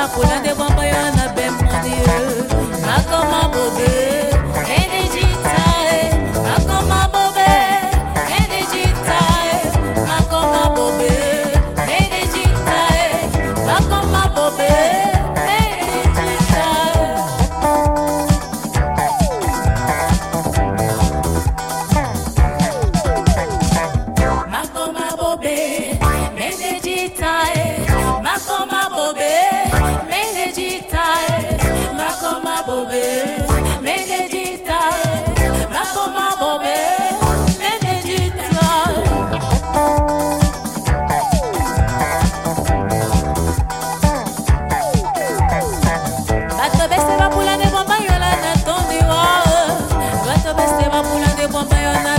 va pula de bomba yo na be mon Dieu. Makoma bobe, enejitae. Makoma bobe, enejitae. Makoma bobe, enejitae. Makoma bobe, enejitae. Makoma bobe, enejitae. Makoma bobe, enejitae. Makoma bobe, enejitae. Makoma bobe, enejitae. Bato beste va pula de bomba yo la na tondi wa. Bato beste va pula de bomba yo na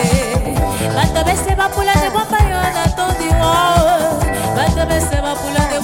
bemonie. Bato beste va pula de bomba yo na tondi wa. Bato beste va pula de